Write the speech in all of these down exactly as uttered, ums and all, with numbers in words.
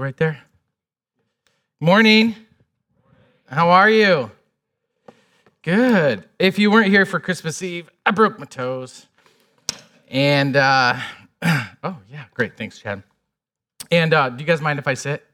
right there. Morning. How are you? Good. If you weren't here for Christmas Eve, I broke my toes. And, uh, oh, yeah, great. Thanks, Chad. And uh, do you guys mind if I sit?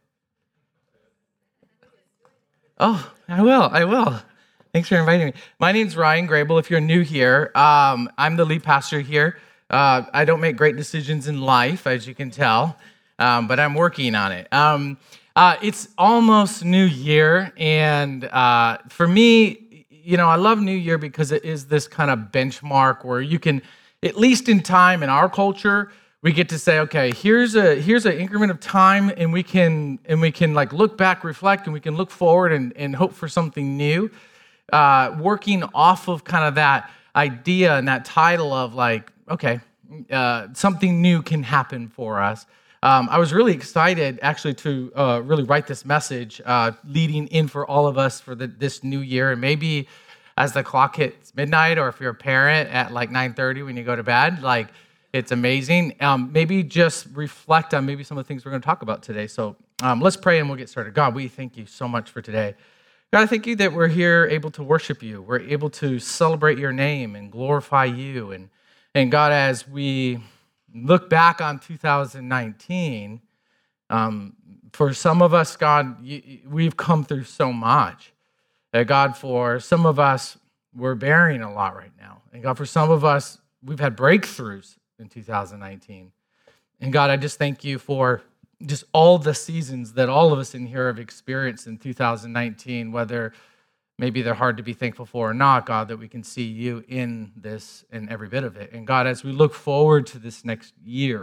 Oh, I will. I will. Thanks for inviting me. My name's Ryan Grable. If you're new here, um, I'm the lead pastor here. Uh, I don't make great decisions in life, as you can tell, um, but I'm working on it. Um, uh, it's almost New Year, and uh, for me, you know, I love New Year because it is this kind of benchmark where you can, at least in time in our culture, we get to say, okay, here's a here's an increment of time, and we can and we can like look back, reflect, and we can look forward and, and hope for something new. Uh, working off of kind of that idea and that title of like, okay, uh, something new can happen for us. Um, I was really excited actually to uh, really write this message uh, leading in for all of us for the, this new year. And maybe as the clock hits midnight, or if you're a parent at like nine thirty when you go to bed, like it's amazing. Um, maybe just reflect on maybe some of the things we're going to talk about today. So um, let's pray and we'll get started. God, we thank you so much for today. God, I thank you that we're here able to worship you. We're able to celebrate your name and glorify you. And, and God, as we look back on two thousand nineteen, um, for some of us, God, you, we've come through so much. Uh, God, for some of us, we're bearing a lot right now. And God, for some of us, we've had breakthroughs in two thousand nineteen. And God, I just thank you for just all the seasons that all of us in here have experienced in two thousand nineteen, whether maybe they're hard to be thankful for or not, God, that we can see you in this and every bit of it. And God, as we look forward to this next year,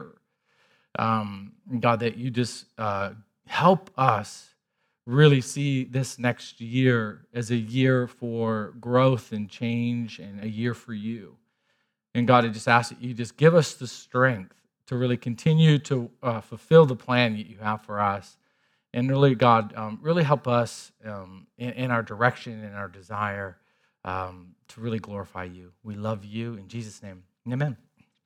um, God, that you just uh, help us really see this next year as a year for growth and change and a year for you. And God, I just ask that you just give us the strength to really continue to uh, fulfill the plan that you have for us. And really, God, um, really help us um, in, in our direction and our desire um, to really glorify you. We love you. In Jesus' name, amen.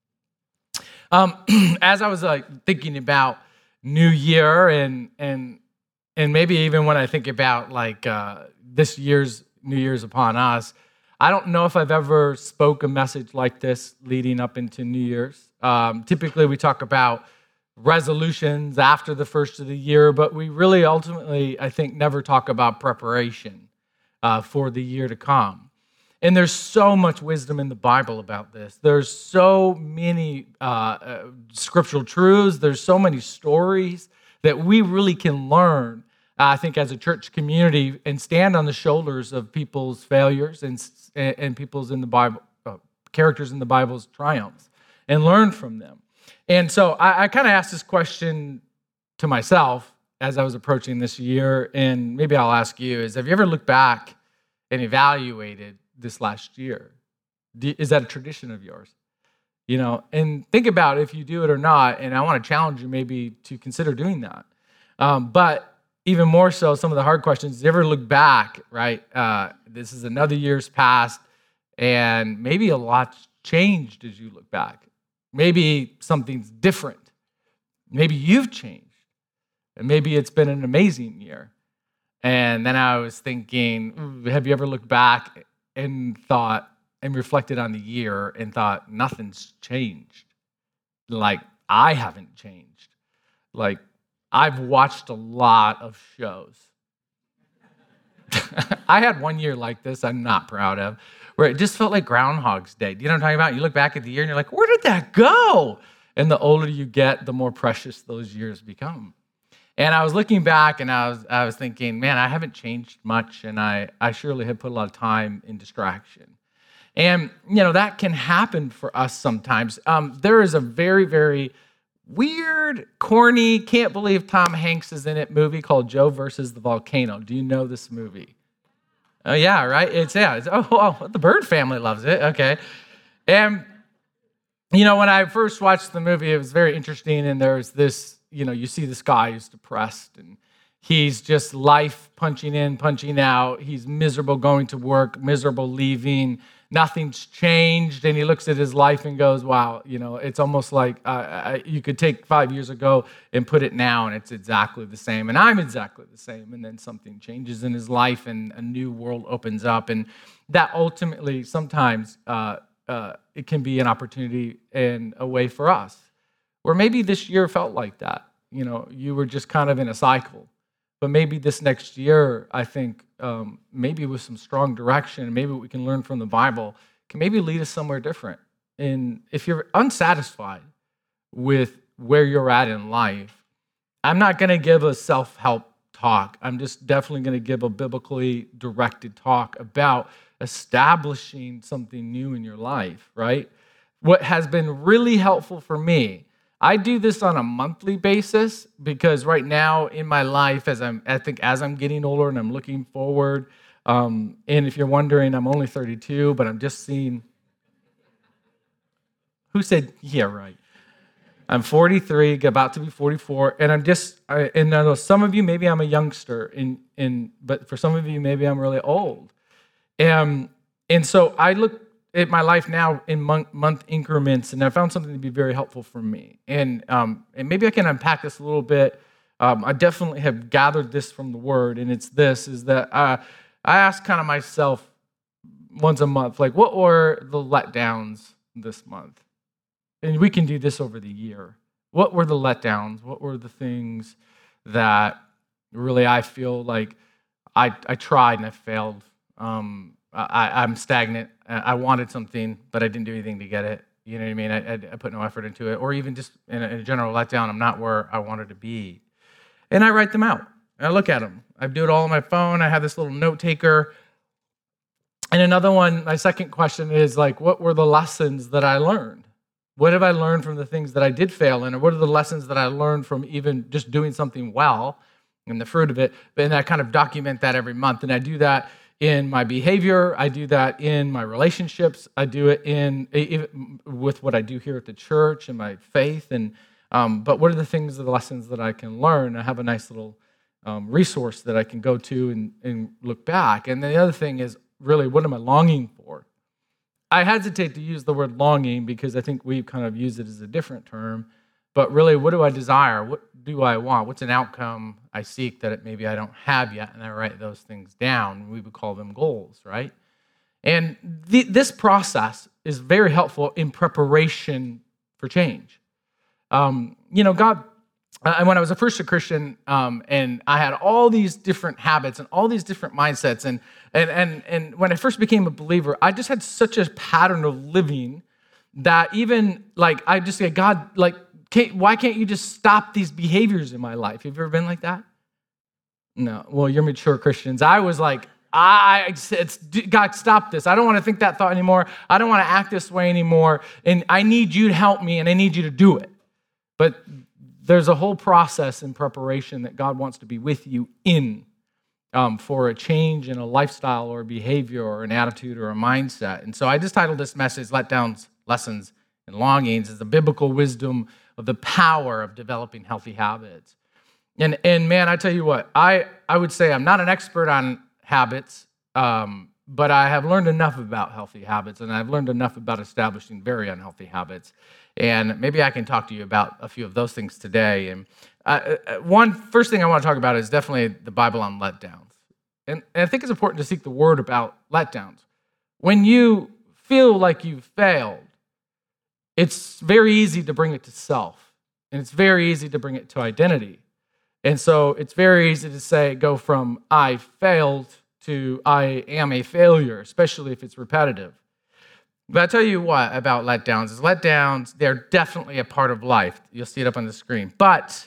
Um, as I was uh, thinking about New Year and and and maybe even when I think about like uh, this year's New Year's upon us, I don't know if I've ever spoke a message like this leading up into New Year's. Um, typically, we talk about resolutions after the first of the year, but we really ultimately, I think, never talk about preparation uh, for the year to come. And there's so much wisdom in the Bible about this. There's so many uh, uh, scriptural truths. There's so many stories that we really can learn, uh, I think, as a church community and stand on the shoulders of people's failures and, and people's in the Bible, uh, characters in the Bible's triumphs, and learn from them. And so I, I kind of asked this question to myself as I was approaching this year, and maybe I'll ask you, is have you ever looked back and evaluated this last year? Do, is that a tradition of yours? You know, and think about if you do it or not, and I want to challenge you maybe to consider doing that. Um, but even more so, some of the hard questions, do you ever look back, right? Uh, this is another year's past, and maybe a lot's changed as you look back. Maybe something's different. Maybe you've changed. And maybe it's been an amazing year. And then I was thinking, have you ever looked back and thought and reflected on the year and thought, nothing's changed? Like, I haven't changed. Like, I've watched a lot of shows. I had one year like this I'm not proud of, where it just felt like Groundhog's Day. Do you know what I'm talking about? You look back at the year and you're like, where did that go? And the older you get, the more precious those years become. And I was looking back and I was I was thinking, man, I haven't changed much, and I, I surely have put a lot of time in distraction. And, you know, that can happen for us sometimes. Um, there is a very, very weird, corny, can't believe Tom Hanks is in it movie called Joe versus the Volcano. Do you know this movie? Oh, yeah, right? It's, yeah. It's, oh, oh, the Bird family loves it. Okay. And, you know, when I first watched the movie, it was very interesting. And there's this, you know, you see this guy who's depressed and He's just life punching in, punching out. He's miserable going to work, miserable leaving. Nothing's changed. And he looks at his life and goes, wow, you know, it's almost like uh, I, you could take five years ago and put it now, and it's exactly the same. And I'm exactly the same. And then something changes in his life, and a new world opens up. And that ultimately, sometimes, uh, uh, it can be an opportunity and a way for us. Or maybe this year felt like that. You know, you were just kind of in a cycle. But maybe this next year, I think, um, maybe with some strong direction, maybe what we can learn from the Bible can maybe lead us somewhere different. And if you're unsatisfied with where you're at in life, I'm not going to give a self-help talk. I'm just definitely going to give a biblically directed talk about establishing something new in your life, right? What has been really helpful for me, I do this on a monthly basis because right now in my life, as I'm, I think as I'm getting older and I'm looking forward, um, and if you're wondering, I'm only thirty-two, but I'm just seeing, who said, yeah, right. I'm forty-three, about to be forty-four, and I'm just, I, and I know some of you, maybe I'm a youngster, in, in, but for some of you, maybe I'm really old. And, and so I look at my life now in month, month increments, and I found something to be very helpful for me. And um, and maybe I can unpack this a little bit. Um, I definitely have gathered this from the Word, and it's this, is that uh, I ask kind of myself once a month, like, what were the letdowns this month? And we can do this over the year. What were the letdowns? What were the things that really I feel like I, I tried and I failed? Um, I, I'm stagnant. I wanted something, but I didn't do anything to get it. You know what I mean? I, I, I put no effort into it. Or even just in a, in a general letdown, I'm not where I wanted to be. And I write them out. I look at them. I do it all on my phone. I have this little note taker. And another one, my second question is like, what were the lessons that I learned? What have I learned from the things that I did fail in? Or what are the lessons that I learned from even just doing something well and the fruit of it? But then I kind of document that every month. And I do that in my behavior, I do that in my relationships, I do it in even with what I do here at the church and my faith. And um, but what are the things, the lessons that I can learn? I have a nice little um, resource that I can go to and, and look back. And then the other thing is really, what am I longing for? I hesitate to use the word longing because I think we've kind of used it as a different term. But really, what do I desire? What do I want? What's an outcome I seek that it, maybe I don't have yet? And I write those things down. We would call them goals, right? And the, this process is very helpful in preparation for change. Um, you know, God, uh, when I was a first a Christian, um, and I had all these different habits and all these different mindsets, and and and and when I first became a believer, I just had such a pattern of living that even like I just said, God, like, Can't, why can't you just stop these behaviors in my life? Have you ever been like that? No. Well, you're mature Christians. I was like, I, I said, God, stop this. I don't want to think that thought anymore. I don't want to act this way anymore. And I need you to help me, and I need you to do it. But there's a whole process in preparation that God wants to be with you in um, for a change in a lifestyle or a behavior or an attitude or a mindset. And so I just titled this message, Letdowns, Lessons, and Longings, is the biblical wisdom of the power of developing healthy habits. And and man, I tell you what, I, I would say I'm not an expert on habits, um, but I have learned enough about healthy habits, and I've learned enough about establishing very unhealthy habits. And maybe I can talk to you about a few of those things today. And uh, one first thing I want to talk about is definitely the Bible on letdowns. And, and I think it's important to seek the word about letdowns. When you feel like you've failed, it's very easy to bring it to self, and it's very easy to bring it to identity. And so it's very easy to say, go from I failed to I am a failure, especially if it's repetitive. But I tell you what about letdowns is letdowns, they're definitely a part of life. You'll see it up on the screen. But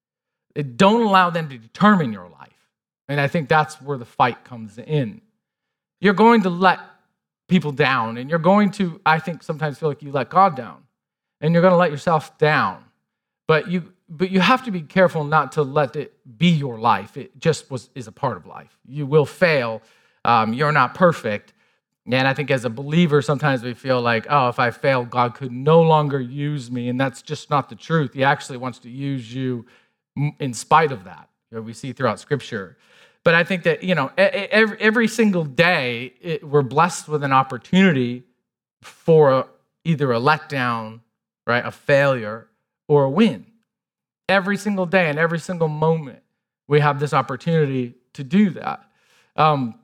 it don't allow them to determine your life. And I think that's where the fight comes in. You're going to let people down, and you're going to, I think, sometimes feel like you let God down, and you're going to let yourself down. But you but you have to be careful not to let it be your life. It just was is a part of life. You will fail. Um, you're not perfect. And I think as a believer, sometimes we feel like, oh, if I fail, God could no longer use me. And that's just not the truth. He actually wants to use you in spite of that. that we see throughout Scripture. But I think that, you know, every, every single day, it, we're blessed with an opportunity for a, either a letdown, right, a failure, or a win. Every single day and every single moment, we have this opportunity to do that. Um,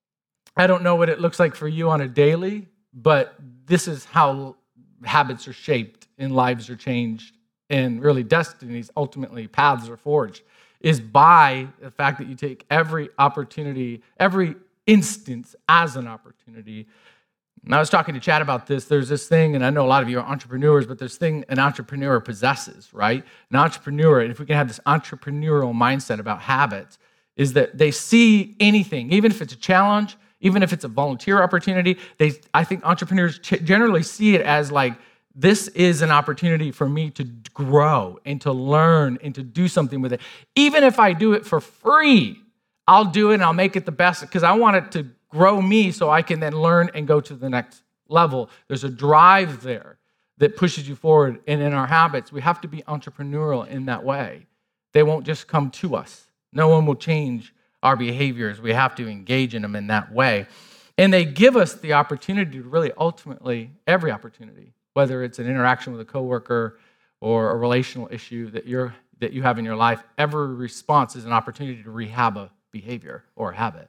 I don't know what it looks like for you on a daily, but this is how habits are shaped and lives are changed and really destinies, ultimately paths are forged, is by the fact that you take every opportunity, every instance as an opportunity. And I was talking to Chad about this. There's this thing, and I know a lot of you are entrepreneurs, but there's this thing an entrepreneur possesses, right? An entrepreneur, and if we can have this entrepreneurial mindset about habits, is that they see anything, even if it's a challenge, even if it's a volunteer opportunity, they, I think entrepreneurs generally see it as like, this is an opportunity for me to grow and to learn and to do something with it. Even if I do it for free, I'll do it and I'll make it the best because I want it to grow me so I can then learn and go to the next level. There's a drive there that pushes you forward. And in our habits, we have to be entrepreneurial in that way. They won't just come to us. No one will change our behaviors. We have to engage in them in that way. And they give us the opportunity to really ultimately, every opportunity, whether it's an interaction with a coworker or a relational issue that you're that you have in your life, every response is an opportunity to rehab a behavior or a habit.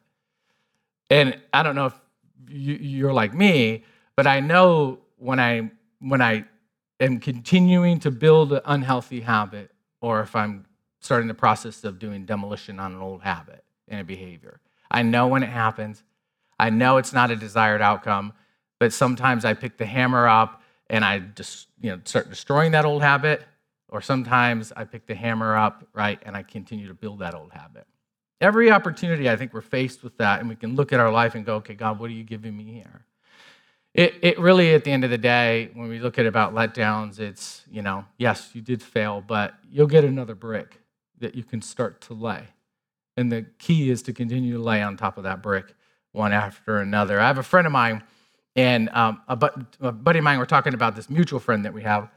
And I don't know if you, you're like me, but I know when I when I am continuing to build an unhealthy habit, or if I'm starting the process of doing demolition on an old habit and a behavior, I know when it happens. I know it's not a desired outcome, but sometimes I pick the hammer up and I just, you know, start destroying that old habit, or sometimes I pick the hammer up, right, and I continue to build that old habit. Every opportunity, I think we're faced with that, and we can look at our life and go, okay, God, what are you giving me here? It it really, at the end of the day, when we look at about letdowns, it's, you know, yes, you did fail, but you'll get another brick that you can start to lay. And the key is to continue to lay on top of that brick one after another. I have a friend of mine, and um, a, bu- a buddy of mine, we're talking about this mutual friend that we have.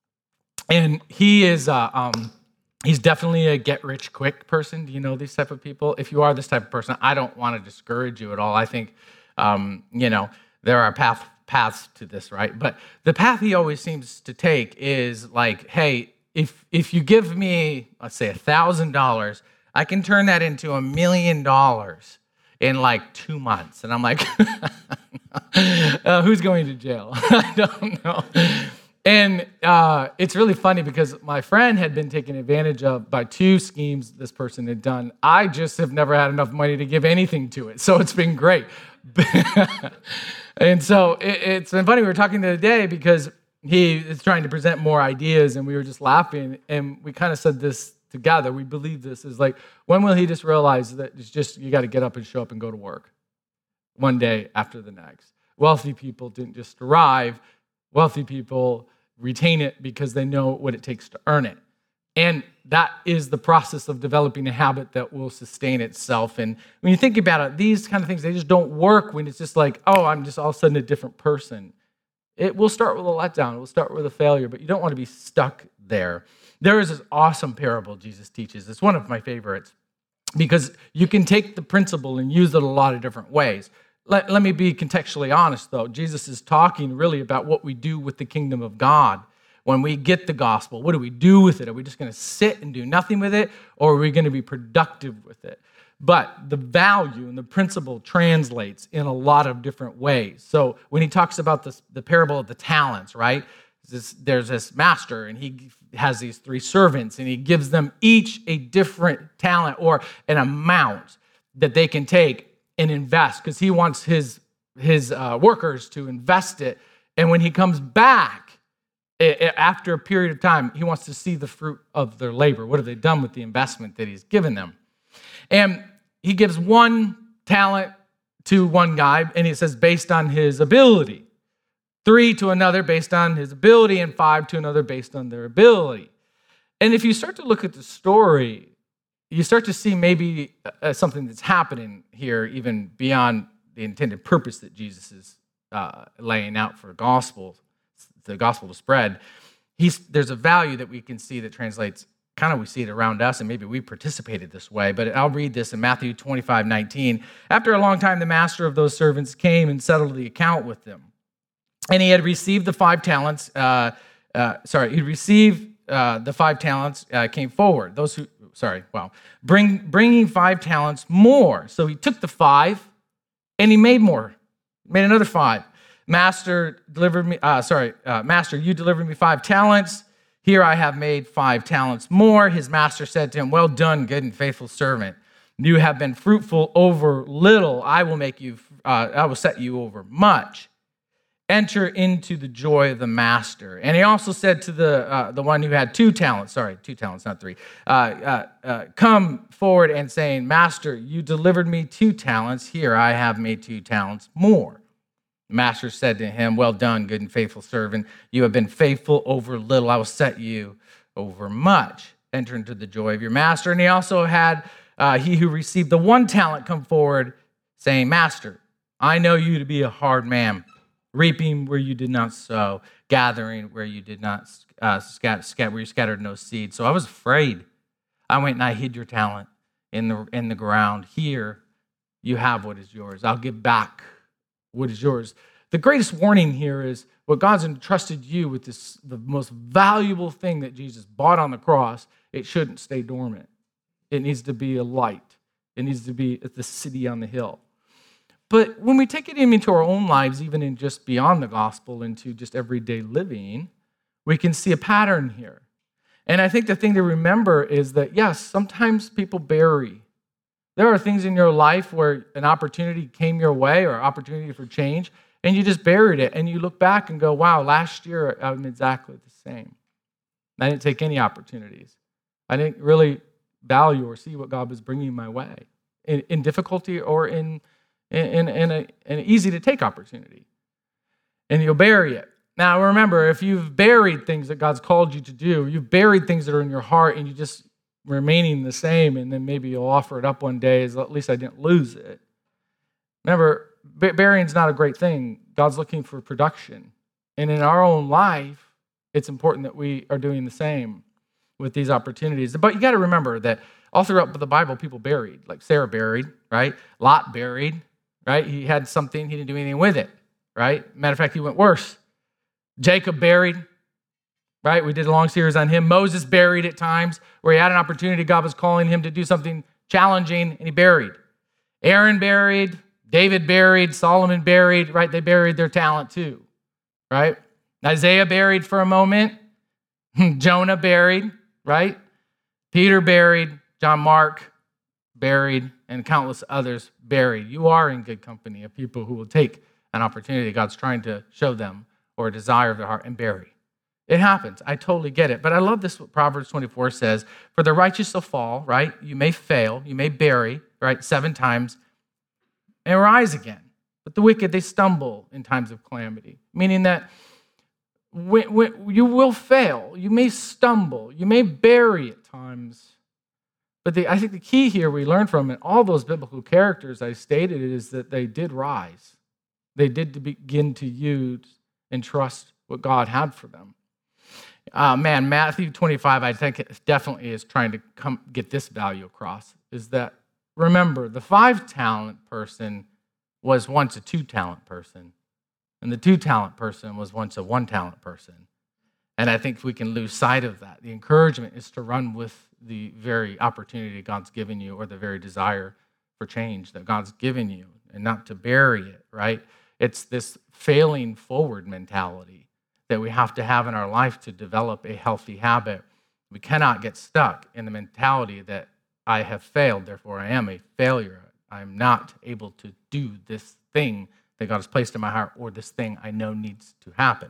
And he is, uh, um, he's definitely a get-rich-quick person. Do you know these type of people? If you are this type of person, I don't want to discourage you at all. I think, um, you know, there are path, paths to this, right? But the path he always seems to take is like, hey, if if you give me, let's say, one thousand dollars, I can turn that into a million dollars in like two months. And I'm like, uh, who's going to jail? I don't know. And uh, it's really funny because my friend had been taken advantage of by two schemes this person had done. I just have never had enough money to give anything to it. So it's been great. And so it, it's been funny. We were talking the other day because he is trying to present more ideas and we were just laughing. And we kind of said this together. We believe this is like, when will he just realize that it's just, you got to get up and show up and go to work one day after the next? Wealthy people didn't just arrive. Wealthy people retain it because they know what it takes to earn it. And that is the process of developing a habit that will sustain itself. And when you think about it, these kind of things, they just don't work when it's just like, oh, I'm just all of a sudden a different person. It will start with a letdown. It will start with a failure, but you don't want to be stuck there. There is this awesome parable Jesus teaches. It's one of my favorites because you can take the principle and use it a lot of different ways. Let, let me be contextually honest, though. Jesus is talking really about what we do with the kingdom of God. When we get the gospel, what do we do with it? Are we just going to sit and do nothing with it, or are we going to be productive with it? But the value and the principle translates in a lot of different ways. So when he talks about this, the parable of the talents, right? This, there's this master, and he has these three servants, and he gives them each a different talent or an amount that they can take and invest, because he wants his, his uh, workers to invest it. And when he comes back, after a period of time, he wants to see the fruit of their labor. What have they done with the investment that he's given them? And he gives one talent to one guy, and he says based on his ability. Three to another based on his ability, and five to another based on their ability. And if you start to look at the story, you start to see maybe uh, something that's happening here, even beyond the intended purpose that Jesus is uh, laying out for gospel, the gospel to spread. He's, there's a value that we can see that translates kind of we see it around us, and maybe we participated this way, but I'll read this in Matthew twenty-five nineteen. After a long time, the master of those servants came and settled the account with them. And he had received the five talents, uh, uh, sorry, he received uh, the five talents, uh, came forward. Those who, sorry, wow, bring, bringing five talents more. So he took the five and he made more, made another five. Master delivered me, uh, sorry, uh, master, you delivered me five talents. Here I have made five talents more. His master said to him, well done, good and faithful servant. You have been fruitful over little. I will make you, uh, I will set you over much. Enter into the joy of the master. And he also said to the uh, the one who had two talents, sorry, two talents, not three, uh, uh, uh, come forward and saying, Master, you delivered me two talents. Here I have made two talents more. The master said to him, well done, good and faithful servant. You have been faithful over little. I will set you over much. Enter into the joy of your master. And he also had uh, he who received the one talent come forward saying, Master, I know you to be a hard man, reaping where you did not sow, gathering where you did not uh, scat, scat, where you scattered no seed. So I was afraid. I went and I hid your talent in the in the ground. Here, you have what is yours. I'll give back what is yours. The greatest warning here is what God's entrusted you with, this the most valuable thing that Jesus bought on the cross. It shouldn't stay dormant. It needs to be a light. It needs to be the city on the hill. But when we take it into our own lives, even in just beyond the gospel, into just everyday living, we can see a pattern here. And I think the thing to remember is that, yes, sometimes people bury. There are things in your life where an opportunity came your way or opportunity for change, and you just buried it. And you look back and go, wow, last year I'm exactly the same. I didn't take any opportunities. I didn't really value or see what God was bringing my way in, in difficulty or in in, in a, an easy-to-take opportunity. And you'll bury it. Now, remember, if you've buried things that God's called you to do, you've buried things that are in your heart and you just remaining the same, and then maybe you'll offer it up one day as at least I didn't lose it. Remember, burying's not a great thing. God's looking for production. And in our own life, it's important that we are doing the same with these opportunities. But you got to remember that all throughout the Bible, people buried. Like Sarah buried, right? Lot buried. Right? He had something, he didn't do anything with it, right? Matter of fact, he went worse. Jacob buried, right? We did a long series on him. Moses buried at times where he had an opportunity. God was calling him to do something challenging, and he buried. Aaron buried, David buried, Solomon buried, right? They buried their talent too, right? Isaiah buried for a moment. Jonah buried, right? Peter buried, John Mark buried, and countless others buried. You are in good company of people who will take an opportunity God's trying to show them or a desire of their heart and bury. It happens. I totally get it. But I love this, what Proverbs twenty-four says. For the righteous will fall, right? You may fail. You may bury, right? Seven times and rise again. But the wicked, they stumble in times of calamity. Meaning that when, when you will fail. You may stumble. You may bury at times. But the, I think the key here we learn from it, all those biblical characters I stated, is that they did rise. They did begin to use and trust what God had for them. Uh, man, Matthew twenty-five, I think it definitely is trying to come get this value across, is that, remember, the five-talent person was once a two-talent person, and the two-talent person was once a one-talent person. And I think we can lose sight of that. The encouragement is to run with the very opportunity God's given you or the very desire for change that God's given you and not to bury it, right? It's this failing forward mentality that we have to have in our life to develop a healthy habit. We cannot get stuck in the mentality that I have failed, therefore I am a failure. I'm not able to do this thing that God has placed in my heart or this thing I know needs to happen.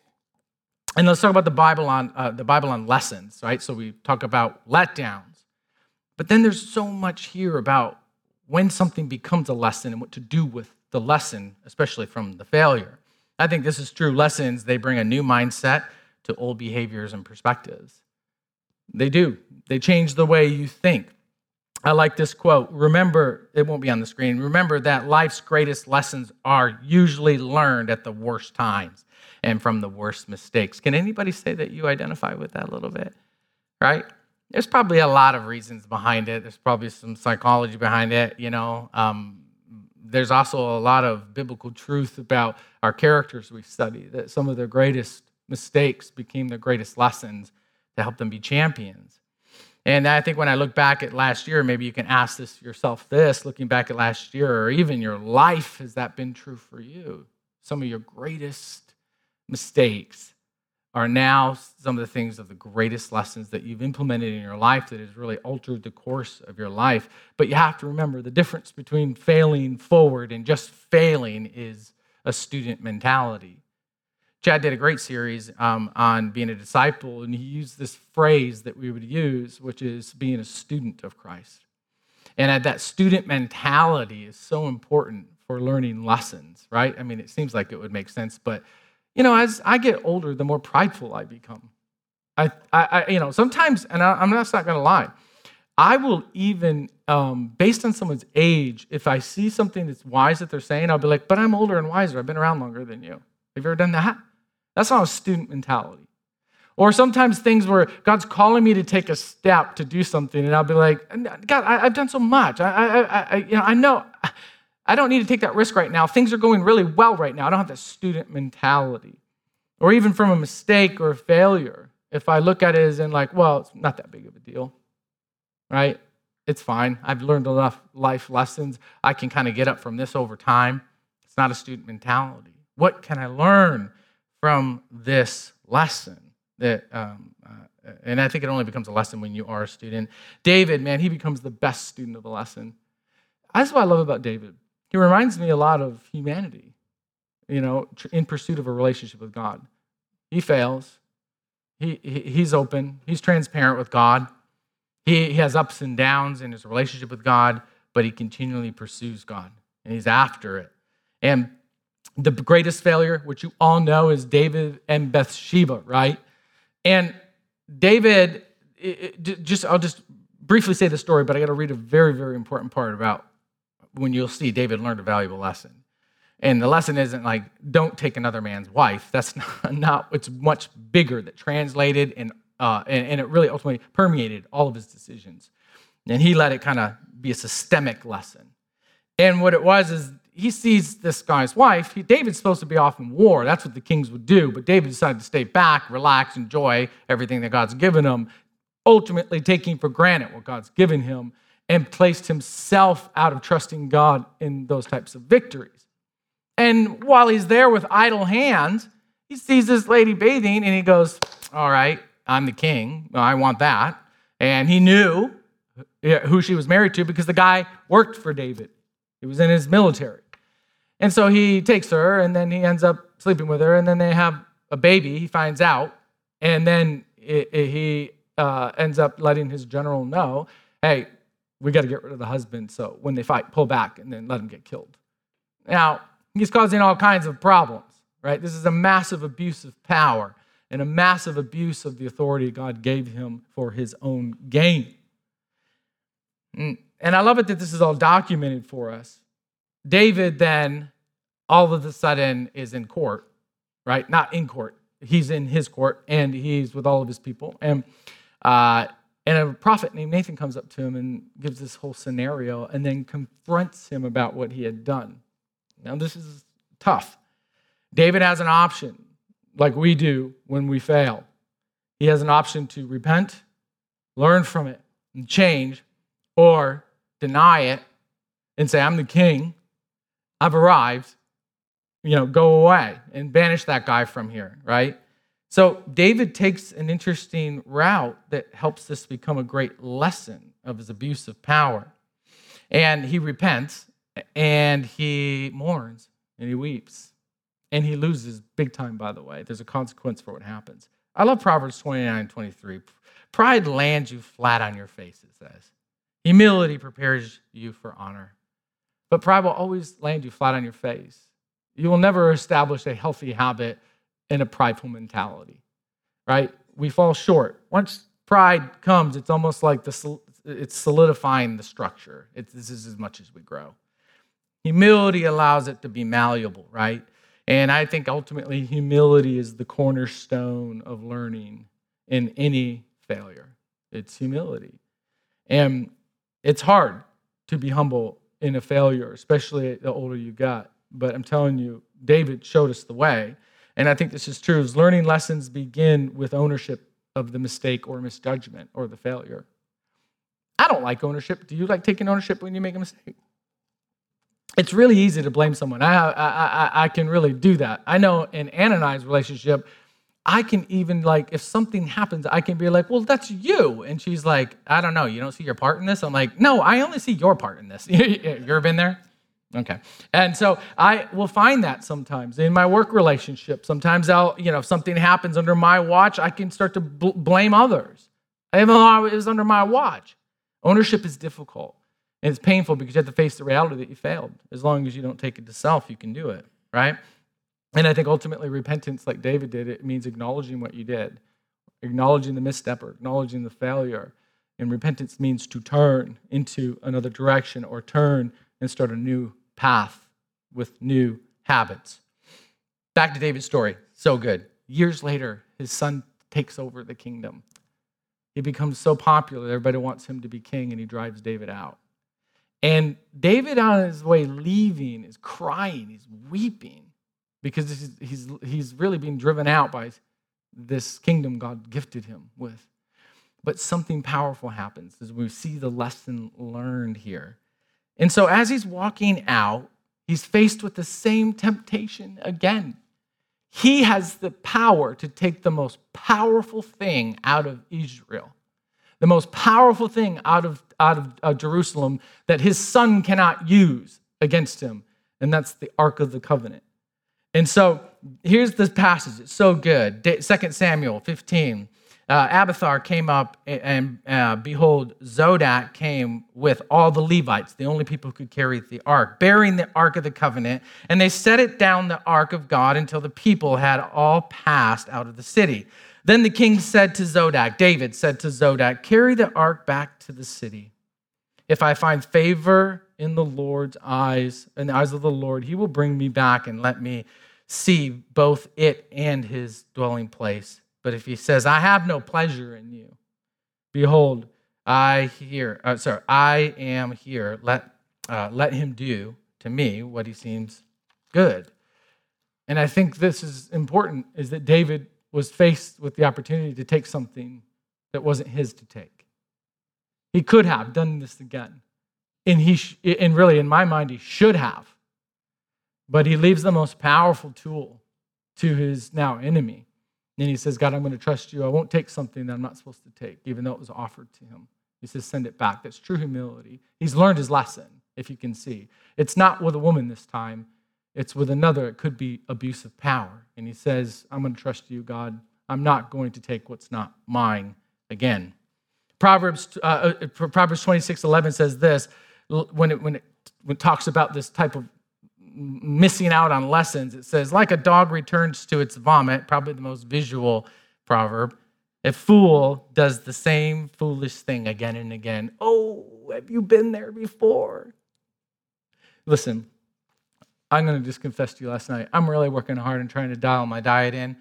And let's talk about the Bible on uh, the Bible on lessons, right? So we talk about letdowns, but then there's so much here about when something becomes a lesson and what to do with the lesson, especially from the failure. I think this is true. Lessons, they bring a new mindset to old behaviors and perspectives. They do. They change the way you think. I like this quote. Remember, it won't be on the screen. Remember that life's greatest lessons are usually learned at the worst times and from the worst mistakes. Can anybody say that you identify with that a little bit? Right? There's probably a lot of reasons behind it. There's probably some psychology behind it, you know. Um, there's also a lot of biblical truth about our characters we study, that some of their greatest mistakes became their greatest lessons to help them be champions. And I think when I look back at last year, maybe you can ask this yourself this, looking back at last year, or even your life, has that been true for you? Some of your greatest mistakes are now some of the things of the greatest lessons that you've implemented in your life that has really altered the course of your life. But you have to remember the difference between failing forward and just failing is a student mentality. Chad did a great series um, on being a disciple, and he used this phrase that we would use, which is being a student of Christ. And that student mentality is so important for learning lessons, right? I mean, it seems like it would make sense, but you know, as I get older, the more prideful I become. I, I, I you know, sometimes, and I, I'm not, not going to lie, I will even, um, based on someone's age, if I see something that's wise that they're saying, I'll be like, but I'm older and wiser. I've been around longer than you. Have you ever done that? That's not a student mentality. Or sometimes things where God's calling me to take a step to do something, and I'll be like, God, I, I've done so much. I, I, I, you know, I know I don't need to take that risk right now. Things are going really well right now. I don't have that student mentality. Or even from a mistake or a failure, if I look at it as in like, well, it's not that big of a deal, right? It's fine. I've learned enough life lessons. I can kind of get up from this over time. It's not a student mentality. What can I learn from this lesson? That, um, uh, and I think it only becomes a lesson when you are a student. David, man, he becomes the best student of a lesson. That's what I love about David. He reminds me a lot of humanity, you know, in pursuit of a relationship with God. He fails. He, he He's open. He's transparent with God. He, he has ups and downs in his relationship with God, but he continually pursues God, and he's after it. And the greatest failure, which you all know, is David and Bathsheba, right? And David, it, it, just I'll just briefly say the story, but I got to read a very, very important part about when you'll see David learned a valuable lesson. And the lesson isn't like, don't take another man's wife. That's not, not it's much bigger that translated and, uh, and, and it really ultimately permeated all of his decisions. And he let it kind of be a systemic lesson. And what it was is he sees this guy's wife. He, David's supposed to be off in war. That's what the kings would do. But David decided to stay back, relax, enjoy everything that God's given him, ultimately taking for granted what God's given him, and placed himself out of trusting God in those types of victories. And while he's there with idle hands, he sees this lady bathing, and he goes, all right, I'm the king. I want that. And he knew who she was married to because the guy worked for David. He was in his military. And so he takes her, and then he ends up sleeping with her, and then they have a baby. He finds out, and then it, it, he uh, ends up letting his general know, hey, we got to get rid of the husband, so when they fight, pull back and then let him get killed. Now, he's causing all kinds of problems, right? This is a massive abuse of power and a massive abuse of the authority God gave him for his own gain. And I love it that this is all documented for us. David then, all of a sudden, is in court, right? Not in court. He's in his court, and he's with all of his people. And uh, and a prophet named Nathan comes up to him and gives this whole scenario and then confronts him about what he had done. Now, this is tough. David has an option, like we do when we fail. He has an option to repent, learn from it, and change, or deny it and say, I'm the king, I've arrived, you know, go away and banish that guy from here, right? So David takes an interesting route that helps this become a great lesson of his abuse of power. And he repents, and he mourns, and he weeps. And he loses big time, by the way. There's a consequence for what happens. I love Proverbs twenty-nine twenty-three. Pride lands you flat on your face, it says. Humility prepares you for honor. But pride will always land you flat on your face. You will never establish a healthy habit in a prideful mentality, right? We fall short. Once pride comes, it's almost like the, it's solidifying the structure. It's, this is as much as we grow. Humility allows it to be malleable, right? And I think ultimately humility is the cornerstone of learning in any failure. It's humility. And it's hard to be humble in a failure, especially the older you got. But I'm telling you, David showed us the way. And I think this is true. Is learning lessons begin with ownership of the mistake or misjudgment or the failure. I don't like ownership. Do you like taking ownership when you make a mistake? It's really easy to blame someone. I, I, I, I can really do that. I know in Anna and I's relationship, I can even, like, if something happens, I can be like, well, that's you. And she's like, I don't know, you don't see your part in this? I'm like, no, I only see your part in this. You ever been there? Okay. And so I will find that sometimes in my work relationship. Sometimes I'll, you know, if something happens under my watch, I can start to bl- blame others, even though it was under my watch. Ownership is difficult. And it's painful because you have to face the reality that you failed. As long as you don't take it to self, you can do it, right? And I think ultimately repentance, like David did, it means acknowledging what you did, acknowledging the misstep or acknowledging the failure. And repentance means to turn into another direction or turn and start a new path with new habits. Back to David's story. So good. Years later, his son takes over the kingdom. He becomes so popular, everybody wants him to be king, and he drives David out. And David, on his way leaving, is crying. He's weeping because he's, he's, he's really being driven out by this kingdom God gifted him with. But something powerful happens as we see the lesson learned here. And so as he's walking out, he's faced with the same temptation again. He has the power to take the most powerful thing out of Israel, the most powerful thing out of, out of uh, Jerusalem that his son cannot use against him, and that's the Ark of the Covenant. And so here's this passage. It's so good. Second Samuel fifteen. Uh, Abiathar came up, and uh, behold, Zodak came with all the Levites, the only people who could carry the ark, bearing the Ark of the Covenant, and they set it down the ark of God until the people had all passed out of the city. Then the king said to Zodak, David said to Zodak, carry the ark back to the city. If I find favor in the Lord's eyes, in the eyes of the Lord, he will bring me back and let me see both it and his dwelling place. But if he says, I have no pleasure in you, behold, I hear, uh, sorry, I am here. Let, uh, let him do to me what he seems good. And I think this is important, is that David was faced with the opportunity to take something that wasn't his to take. He could have done this again. And he, sh- and really, in my mind, he should have. But he leaves the most powerful tool to his now enemy. And he says, God, I'm going to trust you. I won't take something that I'm not supposed to take, even though it was offered to him. He says, send it back. That's true humility. He's learned his lesson, if you can see. It's not with a woman this time. It's with another. It could be abuse of power. And he says, I'm going to trust you, God. I'm not going to take what's not mine again. Proverbs uh, Proverbs twenty-six eleven says this, when it, when, it, when it talks about this type of missing out on lessons, it says, like a dog returns to its vomit, probably the most visual proverb, a fool does the same foolish thing again and again. Oh, have you been there before? Listen, I'm going to just confess to you last night, I'm really working hard and trying to dial my diet in,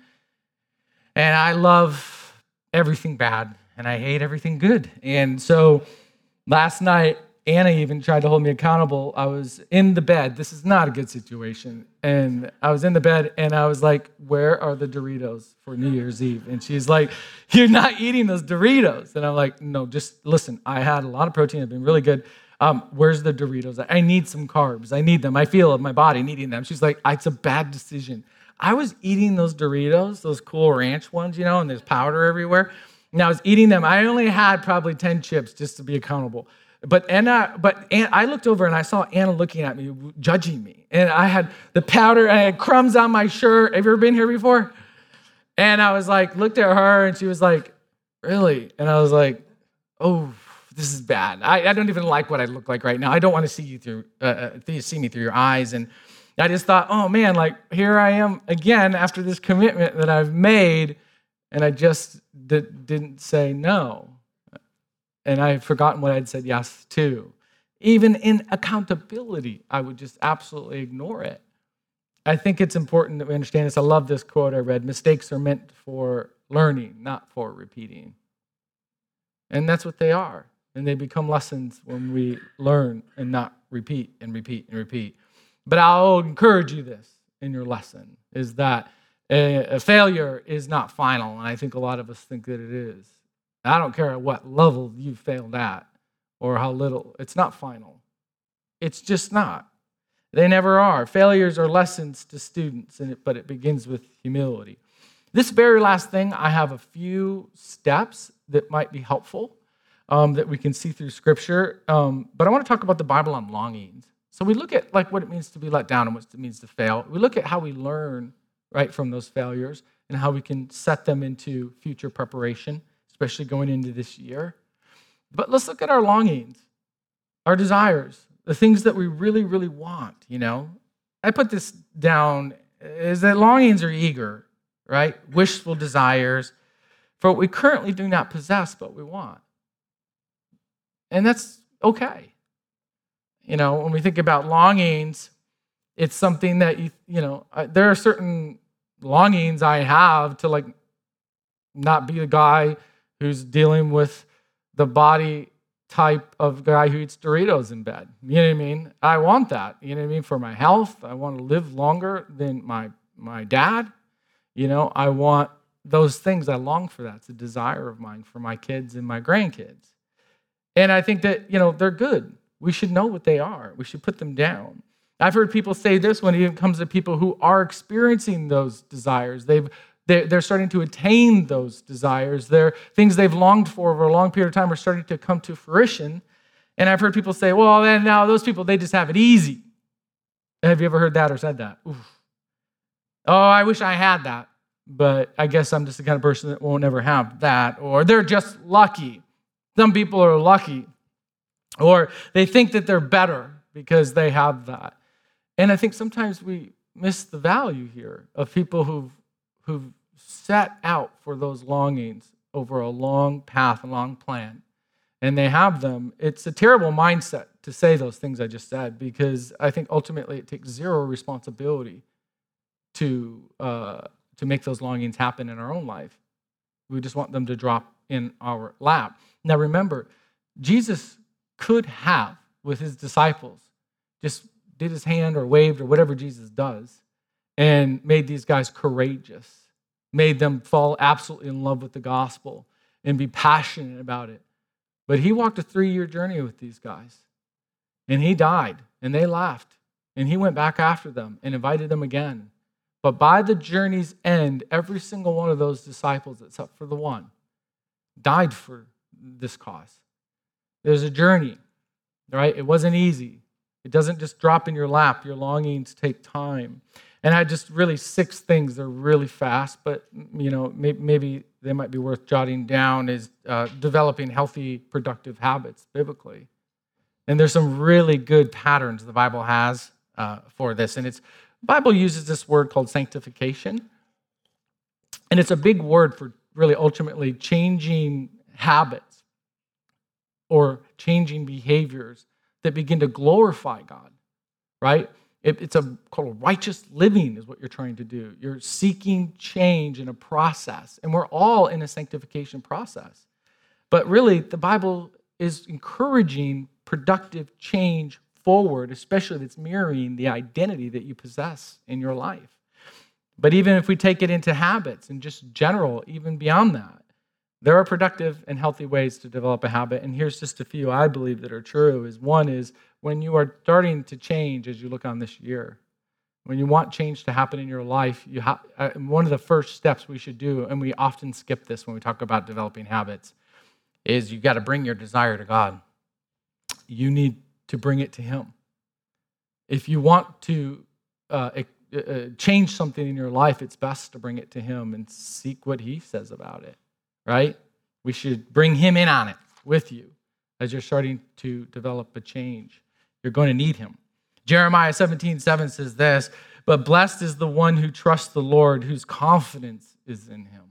and I love everything bad, and I hate everything good. And so last night, Anna even tried to hold me accountable. I was in the bed. This is not a good situation. And I was in the bed, and I was like, where are the Doritos for New Year's Eve? And she's like, you're not eating those Doritos. And I'm like, no, just listen. I had a lot of protein. I've been really good. Um, where's the Doritos? I need some carbs. I need them. I feel my body needing them. She's like, it's a bad decision. I was eating those Doritos, those Cool Ranch ones, you know, and there's powder everywhere. And I was eating them. I only had probably ten chips just to be accountable. But Anna, but Anna, I looked over and I saw Anna looking at me, judging me. And I had the powder, I had crumbs on my shirt. Have you ever been here before? And I was like, looked at her, and she was like, really? And I was like, oh, this is bad. I, I don't even like what I look like right now. I don't want to see you through, uh, see me through your eyes. And I just thought, oh man, like here I am again after this commitment that I've made, and I just d- didn't say no. And I had forgotten what I'd said yes to. Even in accountability, I would just absolutely ignore it. I think it's important that we understand this. I love this quote I read. Mistakes are meant for learning, not for repeating. And that's what they are. And they become lessons when we learn and not repeat and repeat and repeat. But I'll encourage you this in your lesson, is that a, a failure is not final. And I think a lot of us think that it is. I don't care at what level you failed at or how little. It's not final. It's just not. They never are. Failures are lessons to students, and it, but it begins with humility. This very last thing, I have a few steps that might be helpful um, that we can see through Scripture. Um, but I want to talk about the Bible on longings. So we look at like what it means to be let down and what it means to fail. We look at how we learn right from those failures and how we can set them into future preparation, especially going into this year. But let's look at our longings, our desires, the things that we really, really want, you know. I put this down is that longings are eager, right? Wishful desires for what we currently do not possess, but we want. And that's okay. You know, when we think about longings, it's something that, you you know, there are certain longings I have to like not be the guy who's dealing with the body type of guy who eats Doritos in bed. You know what I mean? I want that. You know what I mean? For my health, I want to live longer than my my dad. You know, I want those things. I long for that. It's a desire of mine for my kids and my grandkids. And I think that, you know, they're good. We should know what they are. We should put them down. I've heard people say this when it comes to people who are experiencing those desires. They've They're starting to attain those desires. They're things they've longed for over a long period of time are starting to come to fruition. And I've heard people say, well, then now those people, they just have it easy. Have you ever heard that or said that? Oof. Oh, I wish I had that, but I guess I'm just the kind of person that won't ever have that. Or they're just lucky. Some people are lucky. Or they think that they're better because they have that. And I think sometimes we miss the value here of people who've who've set out for those longings over a long path, a long plan, and they have them. It's a terrible mindset to say those things I just said, because I think ultimately it takes zero responsibility to uh, to make those longings happen in our own life. We just want them to drop in our lap. Now remember, Jesus could have, with his disciples, just did his hand or waved or whatever Jesus does, and made these guys courageous, made them fall absolutely in love with the gospel and be passionate about it. But he walked a three-year journey with these guys, and he died, and they left, and he went back after them and invited them again. But by the journey's end, every single one of those disciples, except for the one, died for this cause. There's a journey, right? It wasn't easy. It doesn't just drop in your lap. Your longings take time. And I just really six things. They're really fast, but you know maybe, maybe they might be worth jotting down. Is uh, developing healthy, productive habits biblically. And there's some really good patterns the Bible has uh, for this. And it's the Bible uses this word called sanctification, and it's a big word for really ultimately changing habits or changing behaviors that begin to glorify God, right? It, it's a called righteous living is what you're trying to do. You're seeking change in a process, and we're all in a sanctification process. But really, the Bible is encouraging productive change forward, especially that's mirroring the identity that you possess in your life. But even if we take it into habits and just general, even beyond that, there are productive and healthy ways to develop a habit. And here's just a few I believe that are true. Is one is when you are starting to change as you look on this year, when you want change to happen in your life, you ha- uh, one of the first steps we should do, and we often skip this when we talk about developing habits, is you got to bring your desire to God. You need to bring it to him. If you want to uh, uh, change something in your life, it's best to bring it to him and seek what he says about it. Right? We should bring him in on it with you as you're starting to develop a change. You're going to need him. Jeremiah seventeen seven says this, but blessed is the one who trusts the Lord, whose confidence is in him.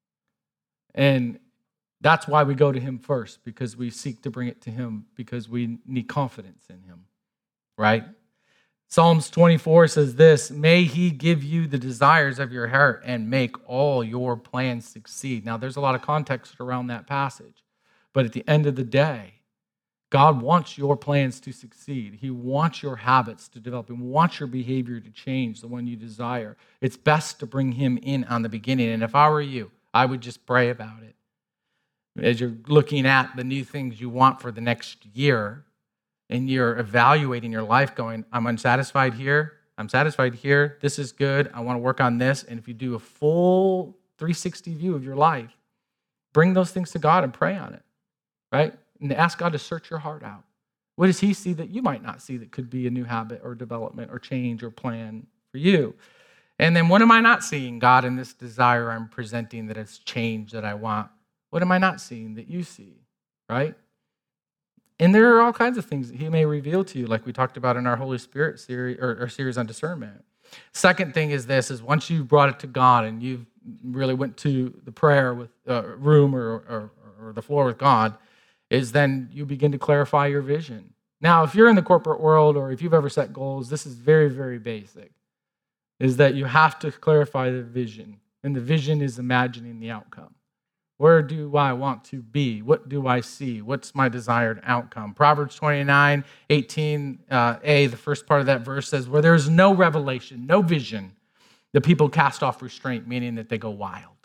And that's why we go to him first, because we seek to bring it to him, because we need confidence in him. Right? Psalms twenty-four says this, may he give you the desires of your heart and make all your plans succeed. Now, there's a lot of context around that passage, But at the end of the day, God wants your plans to succeed. He wants your habits to develop. He wants your behavior to change, the one you desire. It's best to bring him in on the beginning. And if I were you, I would just pray about it. As you're looking at the new things you want for the next year, and you're evaluating your life going, I'm unsatisfied here, I'm satisfied here, this is good, I want to work on this. And if you do a full three sixty view of your life, bring those things to God and pray on it, right? And ask God to search your heart out. What does he see that you might not see that could be a new habit or development or change or plan for you? And then what am I not seeing, God, in this desire I'm presenting that it's change that I want? What am I not seeing that you see, right? And there are all kinds of things that he may reveal to you, like we talked about in our Holy Spirit series or, or series on discernment. Second thing is this, is once you've brought it to God and you've really went to the prayer with uh, room or, or, or the floor with God, is then you begin to clarify your vision. Now, if you're in the corporate world or if you've ever set goals, this is very, very basic, is that you have to clarify the vision. And the vision is imagining the outcome. Where do I want to be? What do I see? What's my desired outcome? Proverbs twenty-nine, eighteen uh, a, the first part of that verse says, where there is no revelation, no vision, the people cast off restraint, meaning that they go wild.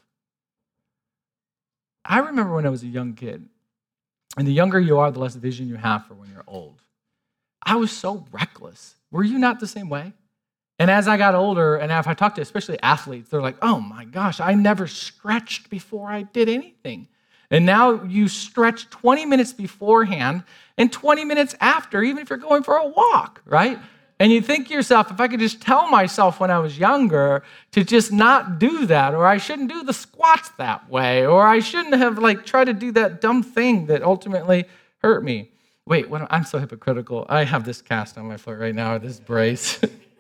I remember when I was a young kid, and the younger you are, the less vision you have for when you're old. I was so reckless. Were you not the same way? And as I got older, and if I talk to especially athletes, they're like, oh my gosh, I never stretched before I did anything. And now you stretch twenty minutes beforehand and twenty minutes after, even if you're going for a walk, right? And you think to yourself, if I could just tell myself when I was younger to just not do that, or I shouldn't do the squats that way, or I shouldn't have like tried to do that dumb thing that ultimately hurt me. Wait, what, I'm so hypocritical. I have this cast on my foot right now, this brace.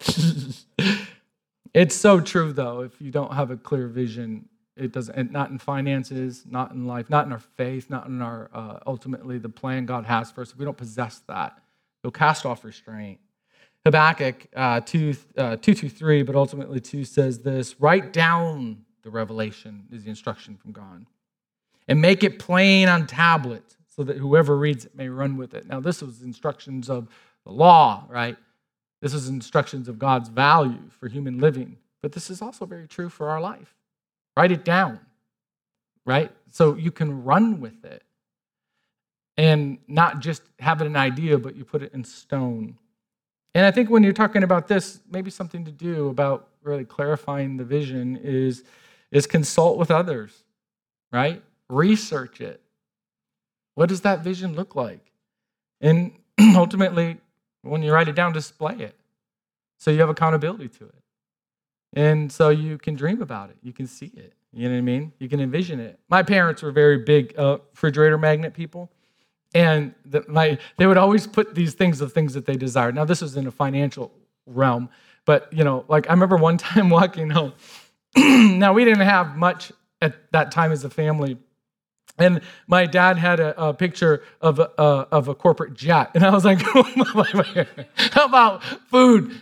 It's so true, though. If you don't have a clear vision, it doesn't. Not in finances, not in life, not in our faith, not in our uh, ultimately the plan God has for us. If we don't possess that, you'll cast off restraint. Habakkuk uh, two, uh, two, two, three, but ultimately two says this: write down the revelation is the instruction from God, and make it plain on tablets, so that whoever reads it may run with it. Now, this was instructions of the law, right? This is instructions of God's value for human living. But this is also very true for our life. Write it down, right? So you can run with it. And not just have it an idea, but you put it in stone. And I think when you're talking about this, maybe something to do about really clarifying the vision is, is consult with others, right? Research it. What does that vision look like? And ultimately, when you write it down, display it. So you have accountability to it. And so you can dream about it. You can see it. You know what I mean? You can envision it. My parents were very big uh, refrigerator magnet people. And the, my they would always put these things of things that they desired. Now, this was in a financial realm. But, you know, like I remember one time walking home. Now, we didn't have much at that time as a family. And my dad had a, a picture of a, uh, of a corporate jet. And I was like, how about food?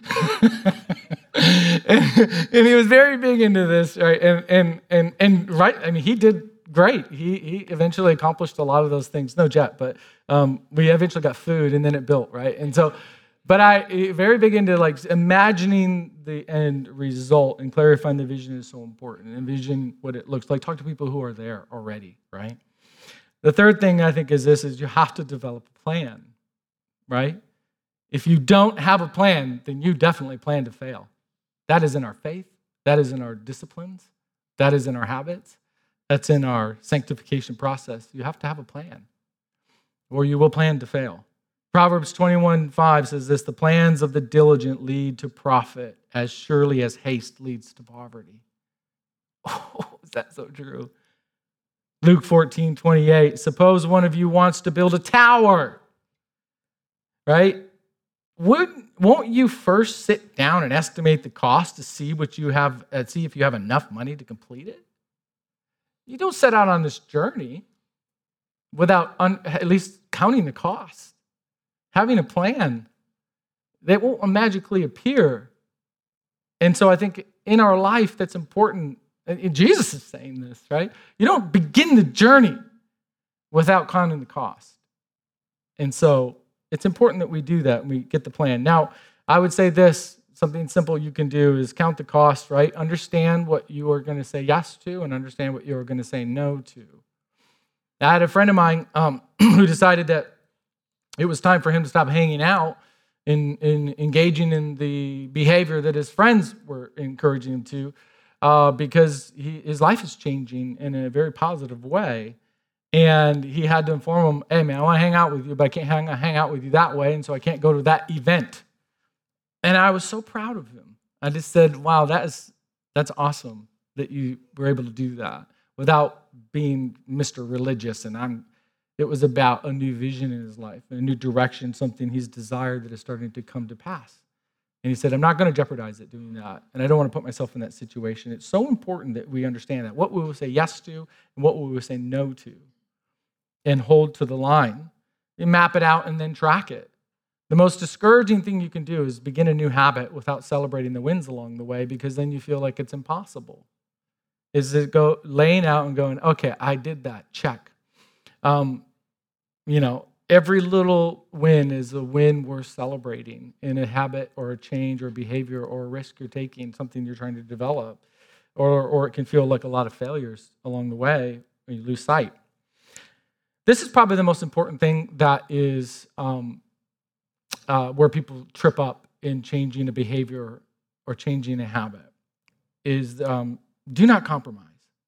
and, and he was very big into this, right? And, and, and, and right, I mean, he did great. He, he eventually accomplished a lot of those things. No jet, but um, we eventually got food and then it built, right? And so, but I very big into like imagining the end result and clarifying the vision is so important. Envision what it looks like. Talk to people who are there already, right? The third thing I think is this, is you have to develop a plan, right? If you don't have a plan, then you definitely plan to fail. That is in our faith. That is in our disciplines. That is in our habits. That's in our sanctification process. You have to have a plan, or you will plan to fail. Proverbs twenty-one five says this: the plans of the diligent lead to profit as surely as haste leads to poverty. Oh, is that so true? Luke fourteen twenty-eight, suppose one of you wants to build a tower, right? Wouldn't, won't you first sit down and estimate the cost to see what you have, uh, see if you have enough money to complete it? You don't set out on this journey without un, at least counting the cost, having a plan that won't magically appear. And so I think in our life that's important. And Jesus is saying this, right? You don't begin the journey without counting the cost. And so it's important that we do that and we get the plan. Now, I would say this, something simple you can do is count the cost, right? Understand what you are going to say yes to and understand what you are going to say no to. I had a friend of mine um, who decided that it was time for him to stop hanging out and, and engaging in the behavior that his friends were encouraging him to uh, because he, his life is changing in a very positive way. And he had to inform him, hey, man, I want to hang out with you, but I can't hang, hang out with you that way, and so I can't go to that event. And I was so proud of him. I just said, wow, that is that's awesome that you were able to do that without being Mister Religious. And I'm. It was about a new vision in his life, a new direction, something he's desired that is starting to come to pass. And he said, I'm not going to jeopardize it doing that. And I don't want to put myself in that situation. It's so important that we understand that. What we will say yes to and what we will say no to. And hold to the line. You map it out and then track it. The most discouraging thing you can do is begin a new habit without celebrating the wins along the way, because then you feel like it's impossible. Is it go laying out and going, okay, I did that, check. Um, you know, every little win is a win worth celebrating in a habit or a change or a behavior or a risk you're taking, something you're trying to develop. Or, or it can feel like a lot of failures along the way when you lose sight. This is probably the most important thing that is um, uh, where people trip up in changing a behavior or changing a habit, is um, do not compromise.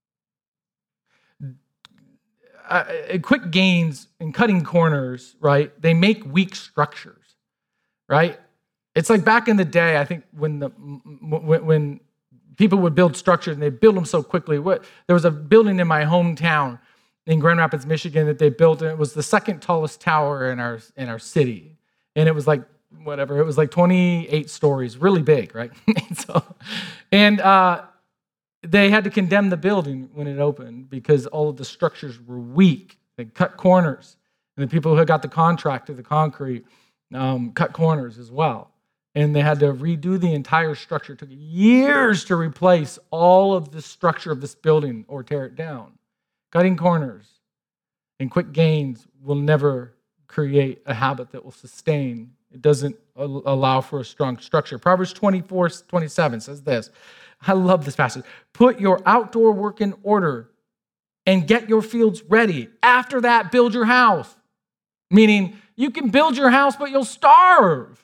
Uh, quick gains and cutting corners, right? They make weak structures, right? It's like back in the day, I think when the when, when people would build structures and they build them so quickly. What, there was a building in my hometown in Grand Rapids, Michigan, that they built, and it was the second tallest tower in our in our city. And it was like, whatever, it was like twenty-eight stories, really big, right? so, and uh, they had to condemn the building when it opened because all of the structures were weak. They cut corners. And the people who got the contract to the concrete um, cut corners as well. And they had to redo the entire structure. It took years to replace all of the structure of this building or tear it down. Cutting corners and quick gains will never create a habit that will sustain. It doesn't allow for a strong structure. Proverbs twenty-four twenty-seven says this. I love this passage. Put your outdoor work in order and get your fields ready. After that, build your house. Meaning, you can build your house, but you'll starve.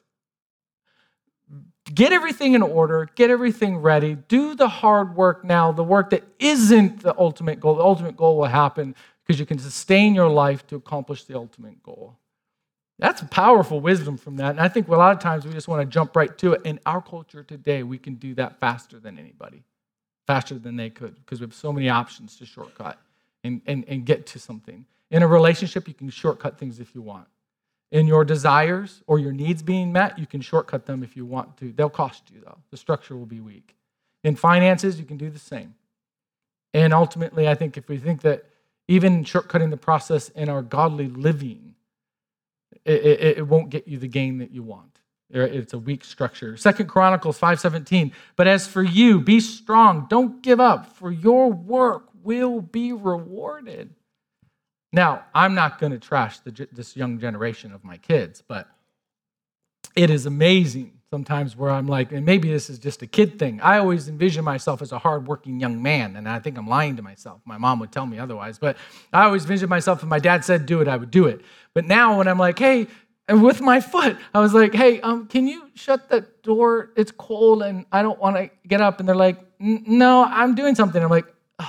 Get everything in order, get everything ready, do the hard work now, the work that isn't the ultimate goal. The ultimate goal will happen because you can sustain your life to accomplish the ultimate goal. That's powerful wisdom from that. And I think a lot of times we just want to jump right to it. In our culture today, we can do that faster than anybody, faster than they could, because we have so many options to shortcut and, and, and get to something. In a relationship, you can shortcut things if you want. In your desires or your needs being met, you can shortcut them if you want to. They'll cost you, though. The structure will be weak. In finances, you can do the same. And ultimately, I think if we think that even shortcutting the process in our godly living, it, it, it won't get you the gain that you want. It's a weak structure. Second Chronicles five seventeen, but as for you, be strong. Don't give up, for your work will be rewarded. Now, I'm not going to trash the, this young generation of my kids, but it is amazing sometimes where I'm like, and maybe this is just a kid thing. I always envision myself as a hardworking young man, and I think I'm lying to myself. My mom would tell me otherwise, but I always envision myself, if my dad said do it, I would do it. But now when I'm like, hey, and with my foot, I was like, hey, um, can you shut that door? It's cold, and I don't want to get up. And they're like, no, I'm doing something. I'm like,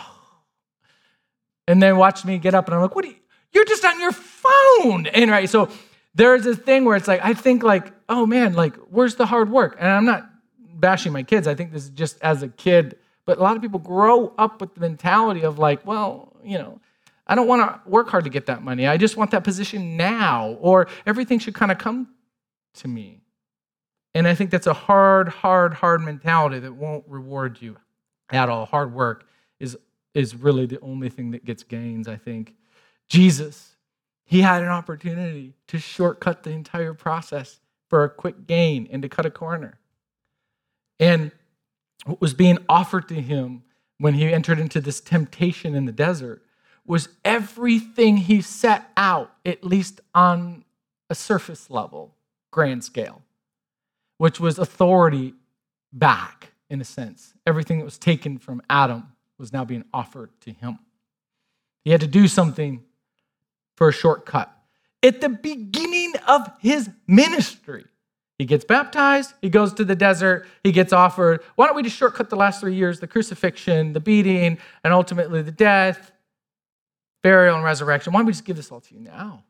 and then watch me get up, and I'm like, what are you, you're just on your phone. And right, so there's this thing where it's like, I think like, oh man, like, where's the hard work? And I'm not bashing my kids. I think this is just as a kid, but a lot of people grow up with the mentality of like, well, you know, I don't want to work hard to get that money. I just want that position now, or everything should kind of come to me. And I think that's a hard, hard, hard mentality that won't reward you at all. Hard work is is really the only thing that gets gains, I think. Jesus, he had an opportunity to shortcut the entire process for a quick gain and to cut a corner. And what was being offered to him when he entered into this temptation in the desert was everything he set out, at least on a surface level, grand scale, which was authority back, in a sense. Everything that was taken from Adam was now being offered to him. He had to do something for a shortcut. At the beginning of his ministry, he gets baptized, he goes to the desert, he gets offered, why don't we just shortcut the last three years, the crucifixion, the beating, and ultimately the death, burial, and resurrection. Why don't we just give this all to you now?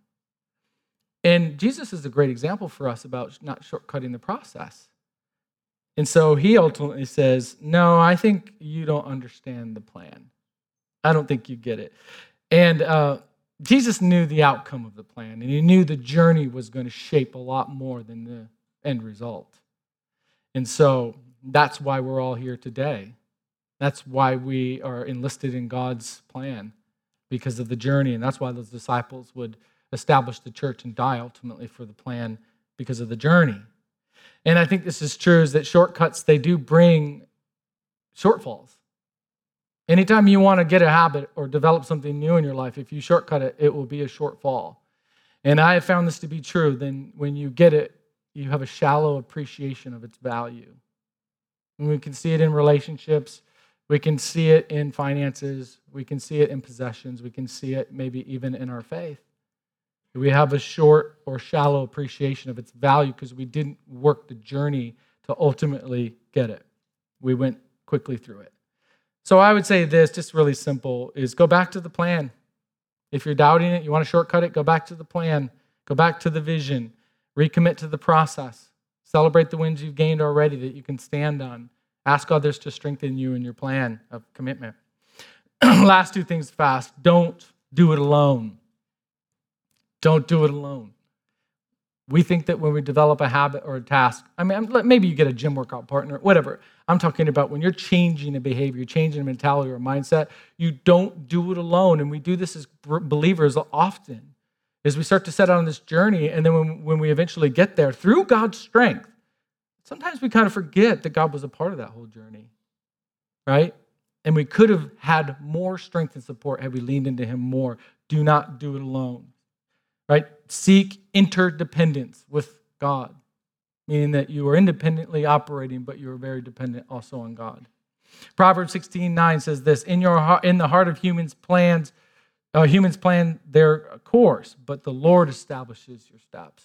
And Jesus is a great example for us about not shortcutting the process. And so he ultimately says, no, I think you don't understand the plan. I don't think you get it. And uh, Jesus knew the outcome of the plan, and he knew the journey was going to shape a lot more than the end result. And so that's why we're all here today. That's why we are enlisted in God's plan, because of the journey. And that's why those disciples would establish the church and die ultimately for the plan, because of the journey. And I think this is true, is that shortcuts, they do bring shortfalls. Anytime you want to get a habit or develop something new in your life, if you shortcut it, it will be a shortfall. And I have found this to be true. Then when you get it, you have a shallow appreciation of its value. And we can see it in relationships. We can see it in finances. We can see it in possessions. We can see it maybe even in our faith. We have a short or shallow appreciation of its value because we didn't work the journey to ultimately get it. We went quickly through it. So I would say this, just really simple, is go back to the plan. If you're doubting it, you want to shortcut it, go back to the plan. Go back to the vision. Recommit to the process. Celebrate the wins you've gained already that you can stand on. Ask others to strengthen you in your plan of commitment. Last two things fast. Don't do it alone. Don't do it alone. We think that when we develop a habit or a task, I mean, maybe you get a gym workout partner, whatever. I'm talking about when you're changing a behavior, changing a mentality or a mindset, you don't do it alone. And we do this as believers often, as we start to set out on this journey. And then when, when we eventually get there, through God's strength, sometimes we kind of forget that God was a part of that whole journey, right? And we could have had more strength and support had we leaned into him more. Do not do it alone. Right? Seek interdependence with God, meaning that you are independently operating, but you are very dependent also on God. Proverbs sixteen nine says this, in your heart, in the heart of humans' plans, uh, humans plan their course, but the Lord establishes your steps.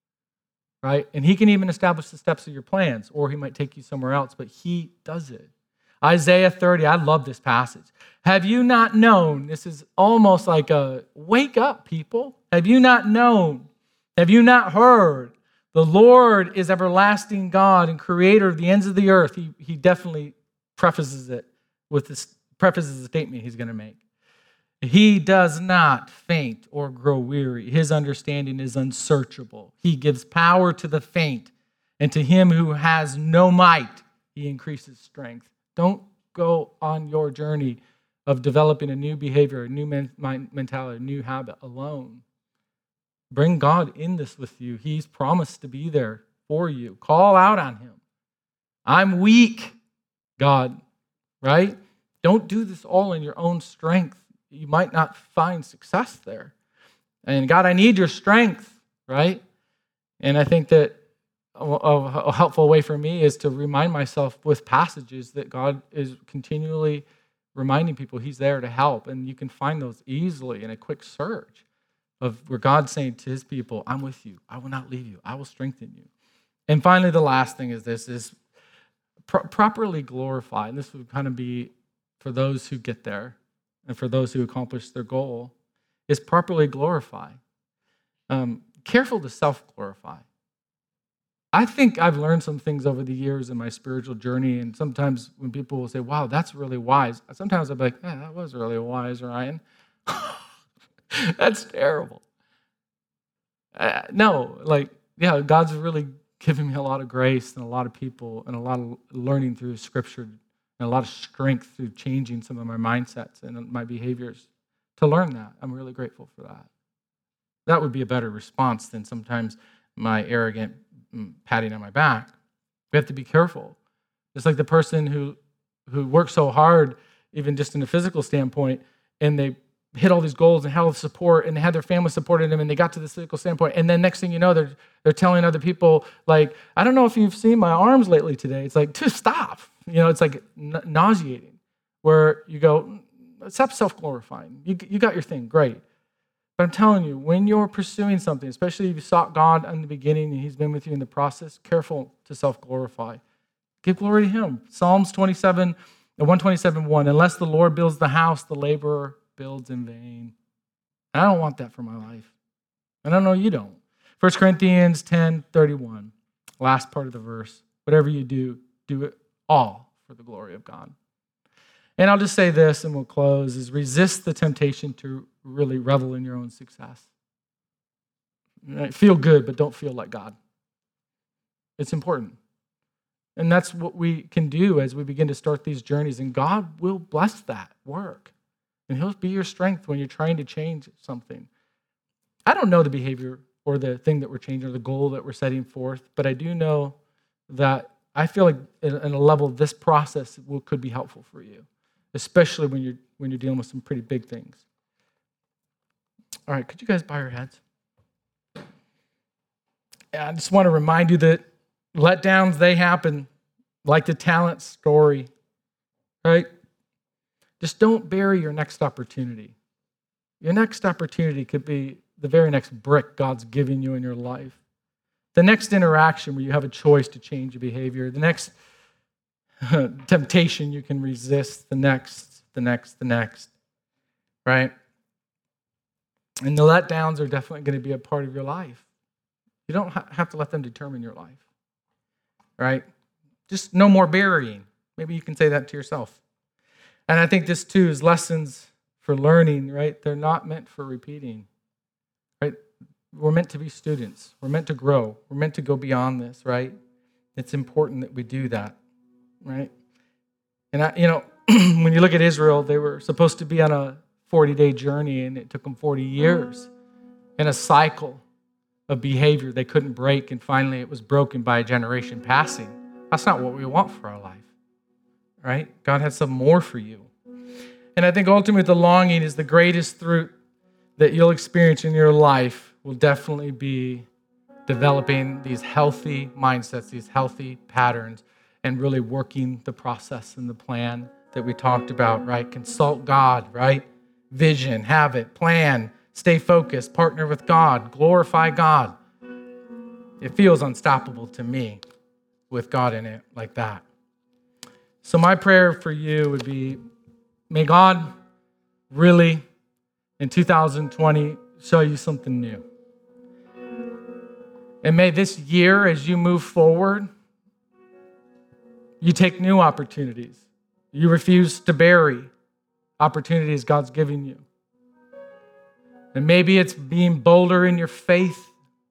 Right? And he can even establish the steps of your plans, or he might take you somewhere else, but he does it. Isaiah thirty, I love this passage. Have you not known? This is almost like a wake up, people. Have you not known? Have you not heard? The Lord is everlasting God and creator of the ends of the earth. He, he definitely prefaces it with this, prefaces the statement he's going to make. He does not faint or grow weary. His understanding is unsearchable. He gives power to the faint, and to him who has no might, he increases strength. Don't go on your journey of developing a new behavior, a new men- mentality, a new habit alone. Bring God in this with you. He's promised to be there for you. Call out on him. I'm weak, God, right? Don't do this all in your own strength. You might not find success there. And God, I need your strength, right? And I think that a, a helpful way for me is to remind myself with passages that God is continually reminding people he's there to help. And you can find those easily in a quick search of where God's saying to his people, I'm with you. I will not leave you. I will strengthen you. And finally, the last thing is this, is pro- properly glorify. And this would kind of be for those who get there and for those who accomplish their goal, is properly glorify. Um, careful to self-glorify. I think I've learned some things over the years in my spiritual journey, and sometimes when people will say, wow, that's really wise, sometimes I'll be like, yeah, that was really wise, Ryan. That's terrible. Uh, no, like, yeah, God's really given me a lot of grace and a lot of people and a lot of learning through Scripture and a lot of strength through changing some of my mindsets and my behaviors to learn that. I'm really grateful for that. That would be a better response than sometimes my arrogant patting on my back. We have to be careful. It's like the person who who works so hard, even just in a physical standpoint, and they hit all these goals and had all the support and they had their family supporting them and they got to this physical standpoint. And then next thing you know, they're they're telling other people, like, I don't know if you've seen my arms lately today. It's like, just stop. You know, it's like na- nauseating where you go, stop self-glorifying. You, you got your thing, great. But I'm telling you, when you're pursuing something, especially if you sought God in the beginning and he's been with you in the process, careful to self-glorify. Give glory to him. Psalms twenty-seven, one twenty-seven, one, unless the Lord builds the house, the laborer builds in vain. And I don't want that for my life. And I know you don't. First Corinthians ten, thirty-one, last part of the verse. Whatever you do, do it all for the glory of God. And I'll just say this and we'll close, is resist the temptation to really revel in your own success. Right? Feel good, but don't feel like God. It's important. And that's what we can do as we begin to start these journeys. And God will bless that work. And he'll be your strength when you're trying to change something. I don't know the behavior or the thing that we're changing or the goal that we're setting forth, but I do know that I feel like in a level, this process will, could be helpful for you, especially when you're when you're dealing with some pretty big things. All right, could you guys bow your heads? And I just want to remind you that letdowns, they happen, like the talent story, right? Just don't bury your next opportunity. Your next opportunity could be the very next brick God's giving you in your life. The next interaction where you have a choice to change your behavior. The next temptation you can resist. The next, the next, the next, right? And the letdowns are definitely going to be a part of your life. You don't ha- have to let them determine your life, right? Just no more burying. Maybe you can say that to yourself. And I think this too is lessons for learning, right? They're not meant for repeating, right? We're meant to be students. We're meant to grow. We're meant to go beyond this, right? It's important that we do that, right? And, I, you know, when you look at Israel, they were supposed to be on a forty-day journey, and it took them forty years in a cycle of behavior they couldn't break, and finally it was broken by a generation passing. That's not what we want for our life, right? God has something more for you. And I think ultimately the longing is the greatest fruit that you'll experience in your life will definitely be developing these healthy mindsets, these healthy patterns, and really working the process and the plan that we talked about, right? Consult God, right? Vision, have it, plan, stay focused, partner with God, glorify God. It feels unstoppable to me with God in it like that. So my prayer for you would be, may God really, in two thousand twenty, show you something new. And may this year, as you move forward, you take new opportunities. You refuse to bury opportunities God's giving you. And maybe it's being bolder in your faith.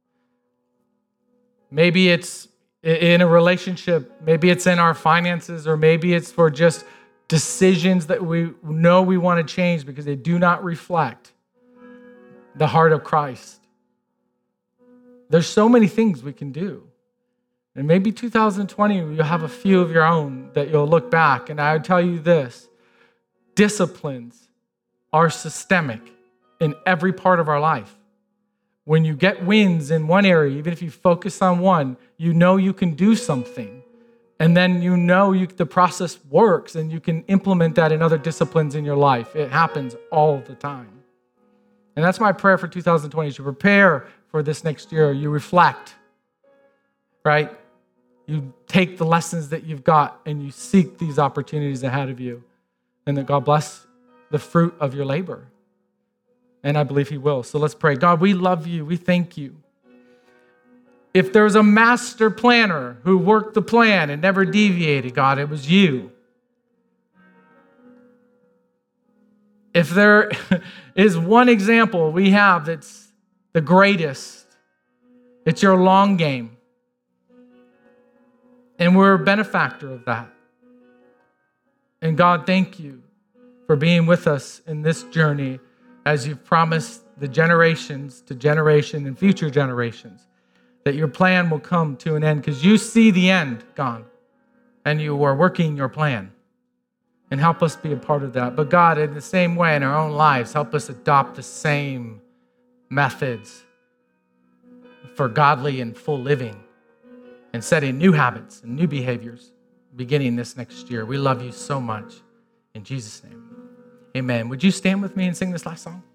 Maybe it's in a relationship. Maybe it's in our finances, or maybe it's for just decisions that we know we want to change because they do not reflect the heart of Christ. There's so many things we can do. And maybe two thousand twenty, you'll have a few of your own that you'll look back. And I would tell you this, disciplines are systemic in every part of our life. When you get wins in one area, even if you focus on one, you know you can do something. And then you know you, the process works and you can implement that in other disciplines in your life. It happens all the time. And that's my prayer for two thousand twenty, is to prepare for this next year. You reflect, right? You take the lessons that you've got and you seek these opportunities ahead of you. And that God bless the fruit of your labor. And I believe he will. So let's pray. God, we love you. We thank you. If there was a master planner who worked the plan and never deviated, God, it was you. If there is one example we have that's the greatest, it's your long game. And we're a benefactor of that. And God, thank you for being with us in this journey as you've promised the generations to generation and future generations, that your plan will come to an end because you see the end, God, and you are working your plan. and help us be a part of that. But God, in the same way in our own lives, help us adopt the same methods for godly and full living and setting new habits and new behaviors beginning this next year. We love you so much. In Jesus' name, amen. Would you stand with me and sing this last song?